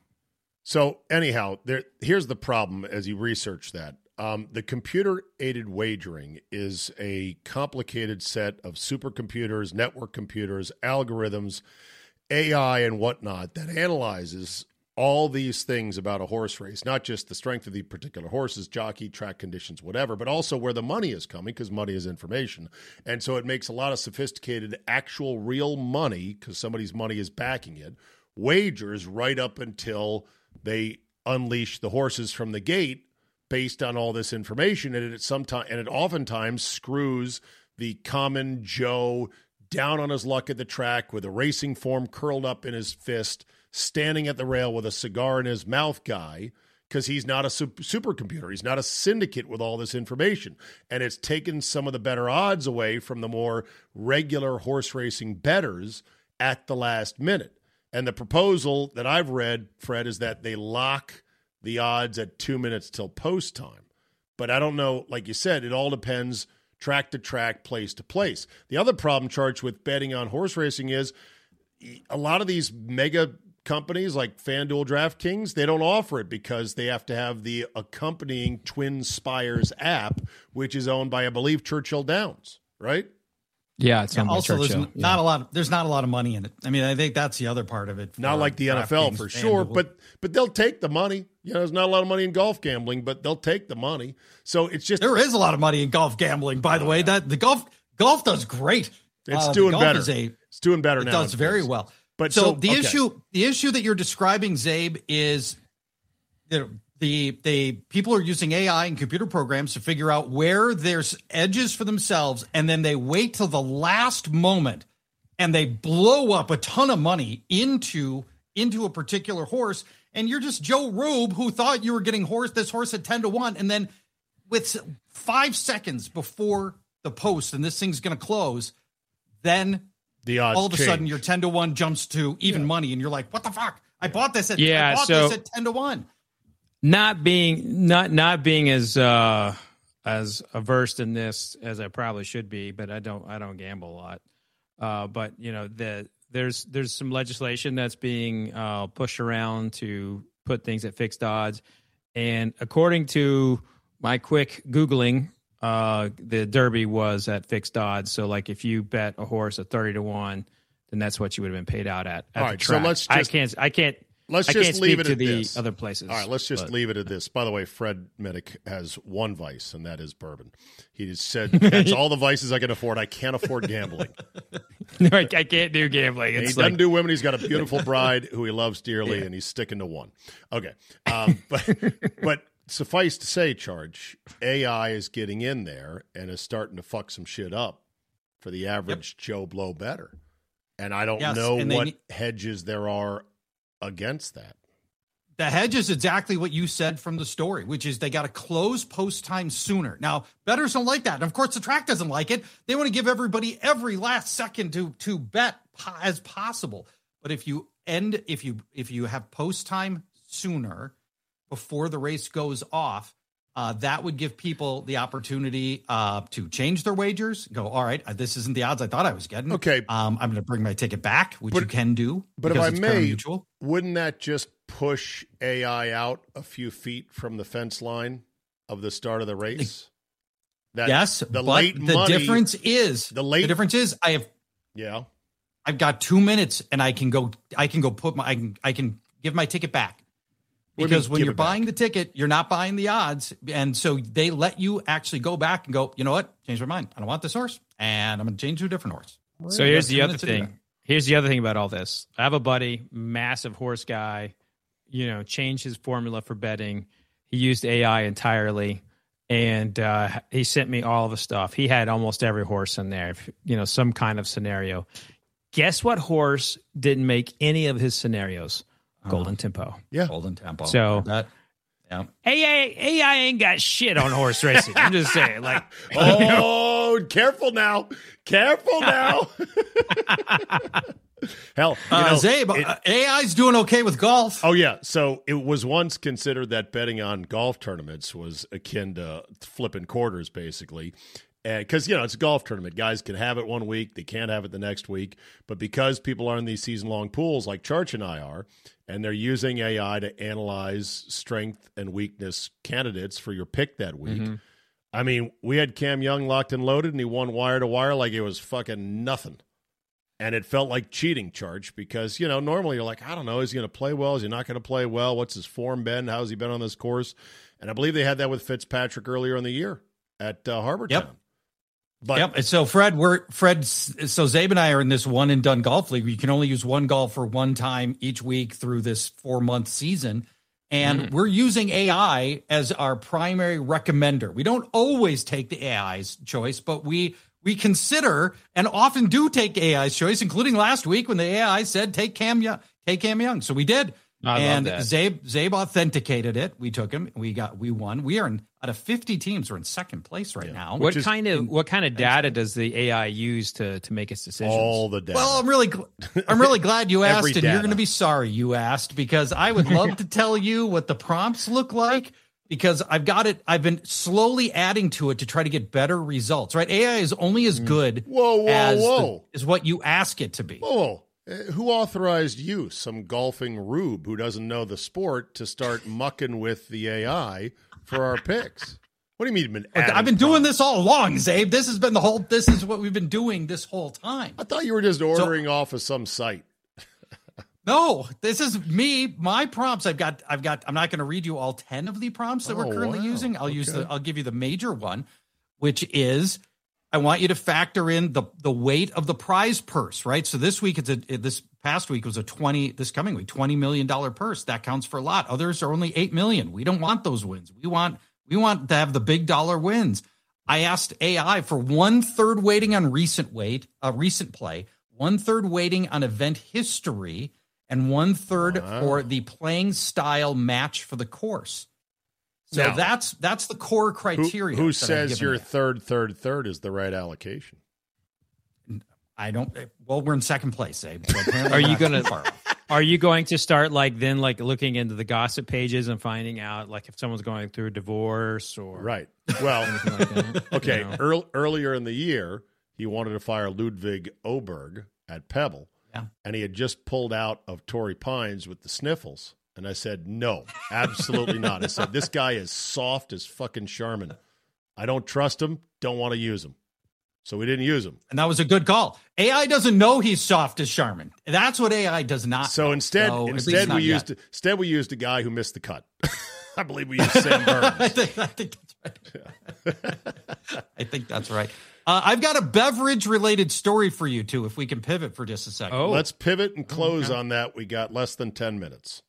So anyhow, there here's the problem as you research that. Um, the computer-aided wagering is a complicated set of supercomputers, network computers, algorithms, A I, and whatnot that analyzes all these things about a horse race, not just the strength of the particular horses, jockey, track conditions, whatever, but also where the money is coming, because money is information. And so it makes a lot of sophisticated, actual, real money, because somebody's money is backing it, wagers right up until they unleash the horses from the gate based on all this information. And it sometimes, and it oftentimes screws the common Joe down on his luck at the track with a racing form curled up in his fist, standing at the rail with a cigar in his mouth guy, because he's not a super, supercomputer. He's not a syndicate with all this information. And it's taken some of the better odds away from the more regular horse racing bettors at the last minute. And the proposal that I've read, Fred, is that they lock the odds at two minutes till post time. But I don't know, like you said, it all depends track to track, place to place. The other problem charged with betting on horse racing is a lot of these mega companies like FanDuel, DraftKings, they don't offer it because they have to have the accompanying Twin Spires app, which is owned by, I believe, Churchill Downs, right? Yeah, it's yeah, on also there's Churchill. n- Yeah. not a lot. Of, there's not a lot of money in it. I mean, I think that's the other part of it. Not like the N F L for sure, but but they'll take the money. You know, there's not a lot of money in golf gambling, but they'll take the money. So it's just there is a lot of money in golf gambling. By the way, that the golf golf does great. It's Uh, doing golf better. is a- It's doing better It now. does very well. But so, so- the okay. issue, the issue that you're describing, Zabe, is the the the people are using A I and computer programs to figure out where there's edges for themselves, and then they wait till the last moment and they blow up a ton of money into into a particular horse. And you're just Joe Rube who thought you were getting horse this horse at ten to one, and then with five seconds before the post and this thing's going to close, then the odds all of a change. sudden your ten to one jumps to even money, and you're like, what the fuck? I bought this at Yeah, I bought so- this at ten to one. Not being not not being as uh, as averse in this as I probably should be, but I don't I don't gamble a lot. Uh, but you know the there's there's some legislation that's being uh, pushed around to put things at fixed odds, and according to my quick Googling, uh, the Derby was at fixed odds. So like if you bet a horse at thirty to one, then that's what you would have been paid out at. at All the right, so track. let's I just- can't I can't. Let's I just can't leave speak it to at the this. other places. All right, let's just but- leave it at this. By the way, Fred Minnick has one vice, and that is bourbon. He just said, that's all the vices I can afford. I can't afford gambling. No, I, I can't do gambling. And he It's doesn't like, do women. He's got a beautiful bride who he loves dearly, Yeah. and he's sticking to one. Okay. Um, but, but suffice to say, Charge, A I is getting in there and is starting to fuck some shit up for the average Joe Blow better. And I don't Yes, know and they what need- hedges there are against that. The hedge is exactly what you said from the story, which is they got to close post time sooner. Now, bettors don't like that. And of course, the track doesn't like it. They want to give everybody every last second to to bet po- as possible. But if you end, if you if you have post time sooner before the race goes off, uh, that would give people the opportunity uh, to change their wagers. Go, all right, uh, this isn't the odds I thought I was getting. Okay. um, I'm going to bring my ticket back, which But- you can do. But if because I it's may, pari-mutuel. wouldn't that just push A I out a few feet from the fence line of the start of the race? That Yes, the but late the money, difference is the late- the difference is I have Yeah. I've got two minutes and I can go I can go put my I can I can give my ticket back. What do you Because mean, when give you're it back? buying the ticket, you're not buying the odds. And so they let you actually go back and go, you know what? Change my mind. I don't want this horse. And I'm gonna change to a different horse. So You here's got two the other minutes to do thing. that. Here's the other thing about all this. I have a buddy, massive horse guy, you know, changed his formula for betting. He used A I entirely, and uh, he sent me all of the stuff. He had almost every horse in there, you know, some kind of scenario. Guess what horse didn't make any of his scenarios? Golden Tempo. Yeah. Golden Tempo. So- that yeah. A I, A I ain't got shit on horse racing. I'm just saying, like, Oh dude. Careful now. Careful now. Hell, you uh, know, Zabe, it, uh, A I's doing okay with golf. Oh, yeah. So it was once considered that betting on golf tournaments was akin to flipping quarters, basically. Because, you know, it's a golf tournament. Guys can have it one week. They can't have it the next week. But because people are in these season-long pools like Church and I are, and they're using A I to analyze strength and weakness candidates for your pick that week, mm-hmm. I mean, we had Cam Young locked and loaded, and he won wire to wire like it was fucking nothing. And it felt like cheating, Church, because, you know, normally you're like, I don't know, is he going to play well? Is he not going to play well? What's his form been? How's he been on this course? And I believe they had that with Fitzpatrick earlier in the year at uh, Harbortown. Yep. But, yep. So, Fred, we're Fred. So, Zabe and I are in this one and done golf league. You can only use one golfer one time each week through this four month season. And mm. we're using A I as our primary recommender. We don't always take the A I's choice, but we we consider and often do take A I's choice, including last week when the A I said, take Cam Young, take Cam Young. So we did. I and love that. Zabe, Zabe authenticated it. We took him. We got, we won. We are in out of fifty teams. We're in second place right yeah. now. What kind of, what kind of data does the A I use to, to make its decisions? All the data. Well, I'm really, I'm really glad you asked, and data. you're going to be sorry you asked, because I would love to tell you what the prompts look like, because I've got it. I've been slowly adding to it to try to get better results, right? A I is only as good whoa, whoa, as, whoa. The, as what you ask it to be. Whoa. Who authorized you, some golfing rube who doesn't know the sport, to start mucking with the A I for our picks? What do you mean you've been Look, I've been doing prompts? This all along, Zabe. This has been the whole, this is what we've been doing this whole time. I thought you were just ordering so, off of some site. No, this is me, my prompts. I've got, I've got, I'm not going to read you all ten of the prompts that oh, we're currently wow. using. I'll okay. use the, I'll give you the major one, which is, I want you to factor in the the weight of the prize purse, right? So this week, it's a this past week was a twenty. This coming week, twenty million dollar purse. That counts for a lot. Others are only eight million. We don't want those wins. We want we want to have the big dollar wins. I asked A I for one third weighting on recent weight, uh, recent play, one third weighting on event history, and one third wow. for the playing style match for the course. So now, that's that's the core criteria. Who, who says your third, third, third is the right allocation? I don't. Well, we're in second place, Abe. So are you gonna? Are you going to start like then like looking into the gossip pages and finding out like if someone's going through a divorce or right? Well, anything like that? Okay. You know? Earl, earlier in the year, he wanted to fire Ludwig Oberg at Pebble, yeah, and he had just pulled out of Torrey Pines with the sniffles. And I said, no, absolutely not. I said, this guy is soft as fucking Charmin. I don't trust him, don't want to use him. So we didn't use him. And that was a good call. A I doesn't know he's soft as Charmin. That's what A I does not So know. instead, so instead we used yet. instead we used a guy who missed the cut. I believe we used Sam Burns. I, think, I think that's right. I think that's right. Uh, I've got a beverage-related story for you, too, if we can pivot for just a second. Oh. Let's pivot and close oh, okay. on that. We got less than ten minutes.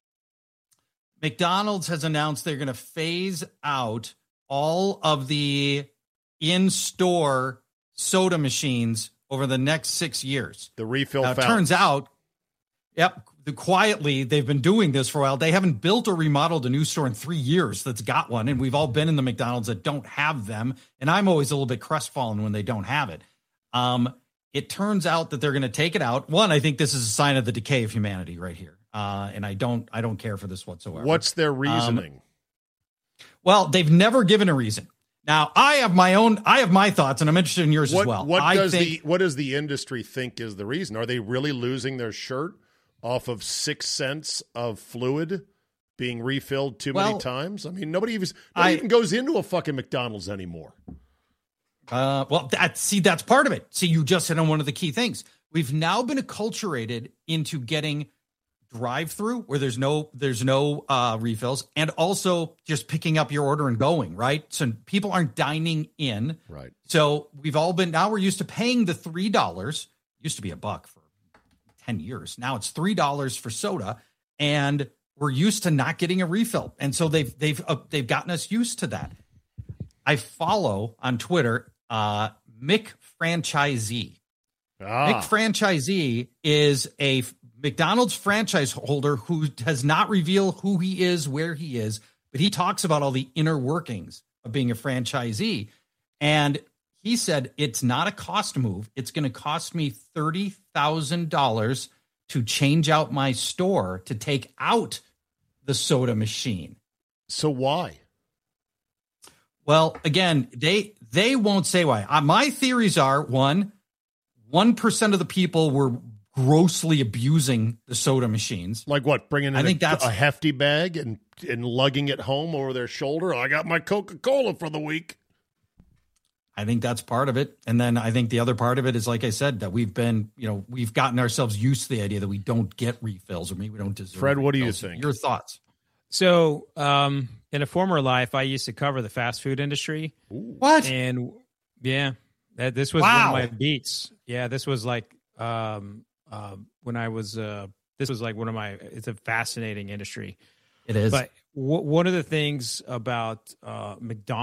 McDonald's has announced they're going to phase out all of the in-store soda machines over the next six years. The refill now, it fountains. turns out, yep, the, quietly, they've been doing this for a while. They haven't built or remodeled a new store in three years that's got one, and we've all been in the McDonald's that don't have them, and I'm always a little bit crestfallen when they don't have it. Um, it turns out that they're going to take it out. One, I think this is a sign of the decay of humanity right here. Uh, and I don't, I don't care for this whatsoever. What's their reasoning? Um, well, they've never given a reason. Now, I have my own, I have my thoughts, and I'm interested in yours what, as well. What I does think, the what does the industry think is the reason? Are they really losing their shirt off of six cents of fluid being refilled too well, many times? I mean, nobody even nobody I, even goes into a fucking McDonald's anymore. Uh, well, that see, that's part of it. See, you just hit on one of the key things. We've now been acculturated into getting drive-through where there's no there's no uh, refills, and also just picking up your order and going, right? So people aren't dining in. Right. So we've all been, now we're used to paying the three dollars. Used to be a buck for ten years. Now it's three dollars for soda, and we're used to not getting a refill. And so they've they've uh, they've gotten us used to that. I follow on Twitter uh, Mick Franchisee. Ah. Mick Franchisee is a McDonald's franchise holder who has not revealed who he is, where he is, but he talks about all the inner workings of being a franchisee. And He said it's not a cost move. It's going to cost me thirty thousand dollars to change out my store to take out the soda machine. So why? Well, again, they they won't say why. Uh, my theories are, one, one percent of the people were grossly abusing the soda machines. Like what? Bringing in I think a, that's, a hefty bag and, and lugging it home over their shoulder. I got my Coca-Cola for the week. I think that's part of it. And then I think the other part of it is, like I said, that we've been, you know, we've gotten ourselves used to the idea that we don't get refills, or maybe we don't deserve Fred, what do you refills. think? Your thoughts? So, um, in a former life, I used to cover the fast food industry. What? And yeah, that this was Wow. one of my beats. Yeah, this was like um, uh, when I was. Uh, this was like one of my. It's a fascinating industry. It is. But w- one of the things about uh,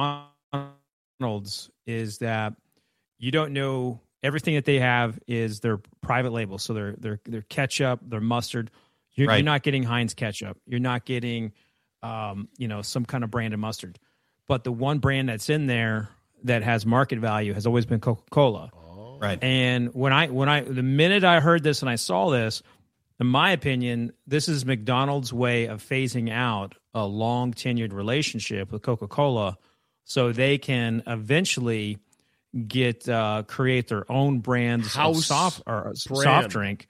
McDonald's is that you don't know everything that they have is their private label. So their their their ketchup, their mustard. You're, Right. you're not getting Heinz ketchup. You're not getting, um, you know, some kind of branded mustard. But the one brand that's in there that has market value has always been Coca-Cola. Right. And when I when I the minute I heard this and I saw this, in my opinion, this is McDonald's way of phasing out a long tenured relationship with Coca-Cola, so they can eventually get uh, create their own brands House of soft or brand. soft drink.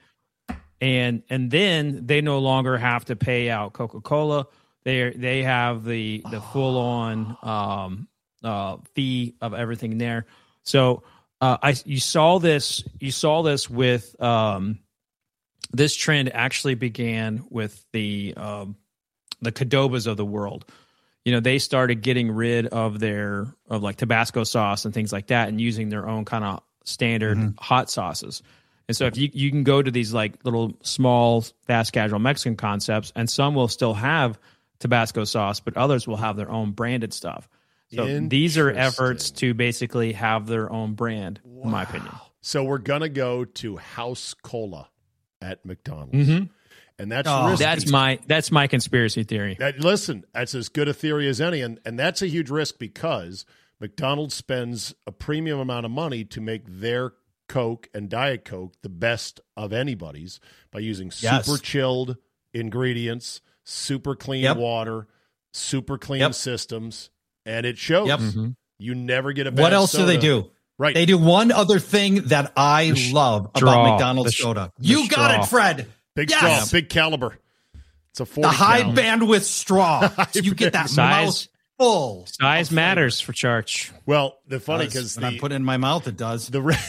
And and then they no longer have to pay out Coca-Cola. They they have the the full on um, uh, fee of everything there. So uh, I you saw this you saw this with um, this trend actually began with the um, the Cadobas of the world. You know, they started getting rid of their of like Tabasco sauce and things like that, and using their own kind of standard Mm-hmm. hot sauces. And so if you, you can go to these like little small fast casual Mexican concepts, and some will still have Tabasco sauce, but others will have their own branded stuff. So these are efforts to basically have their own brand, wow. in my opinion. So we're going to go to House Cola at McDonald's. Mm-hmm. And that's oh, risky. That's my that's my conspiracy theory. That, listen, that's as good a theory as any. And, and that's a huge risk because McDonald's spends a premium amount of money to make their Coke and Diet Coke the best of anybody's by using Yes. super chilled ingredients, super clean Yep. water, super clean Yep. systems, and it shows. Yep. Mm-hmm. You never get a bad What else soda. do they do? Right. They do one other thing that I sh- love straw. about McDonald's The sh- soda. the You got straw. it, Fred. Big Yes. straw, big caliber. It's a forty The high count. bandwidth straw. So you get that Size- mouth full. Size of matters for church. Well, the funny flavor. because when I the put it in my mouth, it does. the ra-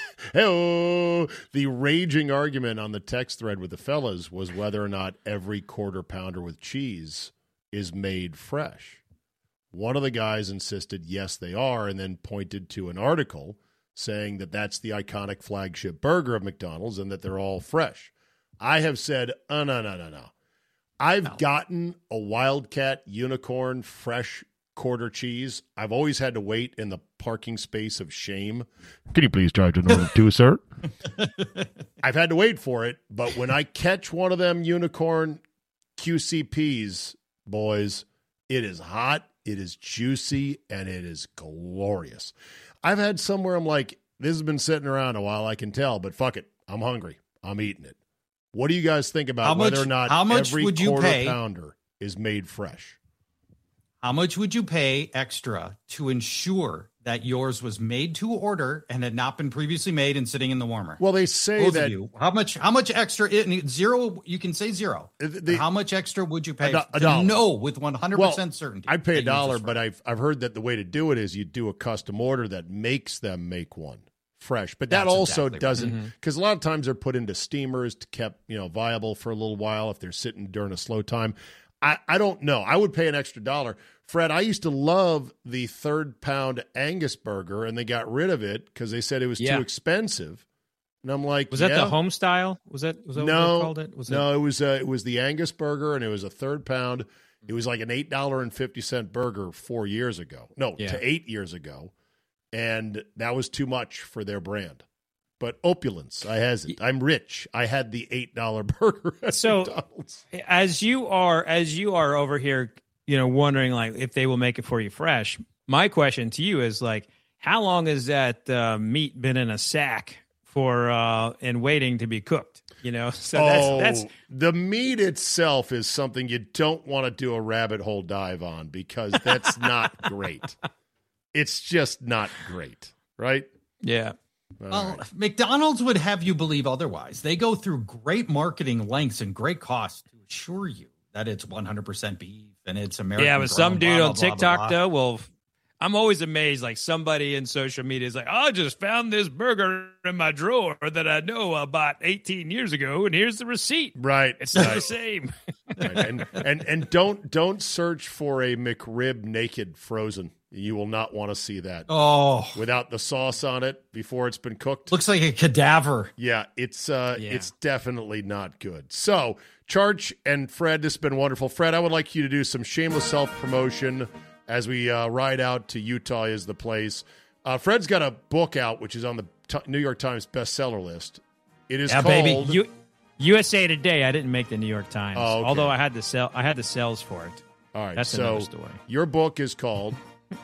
Hey-oh. the raging argument on the text thread with the fellas was whether or not every quarter pounder with cheese is made fresh. One of the guys insisted yes they are, and then pointed to an article saying that that's the iconic flagship burger of McDonald's and that they're all fresh. I have said, oh, no, no, no, no. I've No. gotten a Wildcat Unicorn fresh quarter cheese. I've always had to wait in the parking space of shame. Can you please charge another two, sir? I've had to wait for it, but when I catch one of them Unicorn Q C Ps, boys, it is hot, it is juicy, and it is glorious. I've had some where I'm like, this has been sitting around a while, I can tell, but fuck it, I'm hungry. I'm eating it. What do you guys think about How whether much- or not how much every would you quarter pay? pounder is made fresh? How much would you pay extra to ensure that yours was made to order and had not been previously made and sitting in the warmer? Well, they say Both that of you. How much? How much extra? It, zero. You can say zero. The- how much extra would you pay A do- a to dollar. know with one hundred percent Well, certainty? I'd pay a that yours dollar, is but fresh? I've I've heard that the way to do it is you do a custom order that makes them make one fresh. But that That's also exactly right. doesn't, because a lot of times they're put into steamers to kept you know viable for a little while if they're sitting during a slow time. I, I don't know. I would pay an extra dollar. Fred, I used to love the third pound Angus burger, and they got rid of it because they said it was Yeah. too expensive. And I'm like, Was that yeah. the home style? Was that was that no, what they called it? Was no, it? it was uh, it was the Angus burger, and it was a third pound. It was like an eight dollar and fifty cent burger four years ago. No, Yeah. to eight years ago, and that was too much for their brand. But opulence, I has it. I'm rich. I had the eight dollar burger at So- McDonald's. As you are as you are over here, you know, wondering like if they will make it for you fresh. My question to you is like, how long has that uh, meat been in a sack for uh, and waiting to be cooked? You know, so oh, that's, that's the meat itself is something you don't want to do a rabbit hole dive on because that's not great. It's just not great, right? Yeah. All well, right. McDonald's would have you believe otherwise. They go through great marketing lengths and great costs to assure you that it's one hundred percent beef and it's American. Yeah, but some dude blah, on blah, blah, TikTok, blah, blah. though, will. I'm always amazed. Like somebody in social media is like, I just found this burger in my drawer that I know I bought eighteen years ago, and here's the receipt. Right. It's not right. the same. Right. And, and and don't don't search for a McRib naked frozen. You will not want to see that. Oh, Without the sauce on it before it's been cooked. looks like a cadaver. Yeah, it's uh, Yeah. it's definitely not good. So, Charch and Fred, this has been wonderful. Fred, I would like you to do some shameless self-promotion as we uh, ride out to Utah is the place. Uh, Fred's got a book out, which is on the T- New York Times bestseller list. It is Yeah, called... baby. U- U S A Today. I didn't make the New York Times, Oh, okay. although I had the sell. I had the sales for it. All right, That's so another story. your book is called...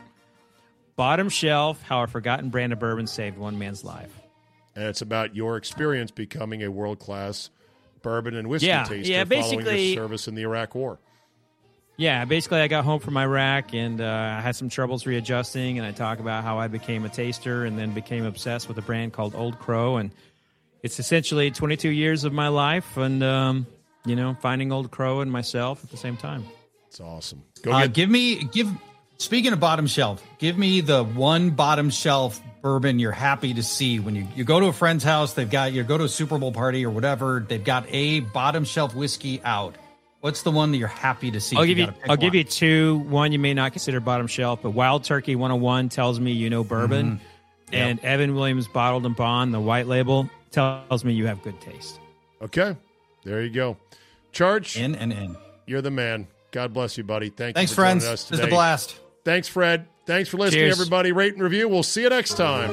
Bottom Shelf: How a Forgotten Brand of Bourbon Saved One Man's Life. And it's about your experience becoming a world-class bourbon and whiskey Yeah, taster yeah, following basically- your service in the Iraq War. Yeah, basically, I got home from Iraq and uh, I had some troubles readjusting, and I talk about how I became a taster and then became obsessed with a brand called Old Crow, and it's essentially twenty-two years of my life, and um, you know, finding Old Crow and myself at the same time. It's awesome. Go Uh, get give me give. Speaking of bottom shelf, give me the one bottom shelf bourbon you're happy to see when you, you go to a friend's house. They've got you go to a Super Bowl party or whatever. They've got a bottom shelf whiskey out. What's the one that you're happy to see? I'll if give you. gotta pick I'll give one? you two. One you may not consider bottom shelf, but Wild Turkey one oh one tells me you know bourbon, and Evan Williams Bottled and Bond, the white label, tells me you have good taste. Okay, there you go. Charge, in and in. you're the man. God bless you, buddy. Thank Thanks, you for friends. joining us This is today. a blast. Thanks, Fred. Thanks for listening, Cheers. everybody. Rate and review. We'll see you next time.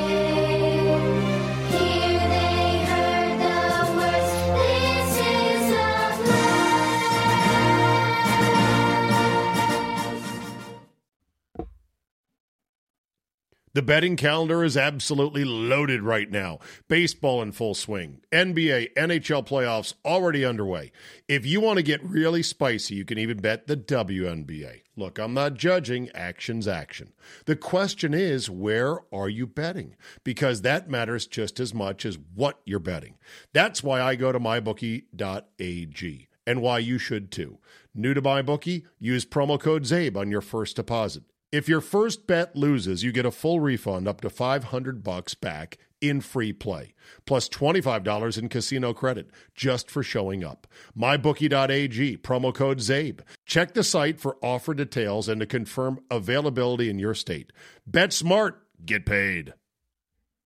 The betting calendar is absolutely loaded right now. Baseball in full swing. N B A, N H L playoffs already underway. If you want to get really spicy, you can even bet the W N B A. Look, I'm not judging. Action's action. The question is, where are you betting? Because that matters just as much as what you're betting. That's why I go to my bookie dot a g and why you should too. New to MyBookie? Use promo code ZABE on your first deposit. If your first bet loses, you get a full refund up to five hundred bucks back in free play, plus twenty-five dollars in casino credit just for showing up. my bookie dot a g, promo code ZABE. Check the site for offer details and to confirm availability in your state. Bet smart, get paid.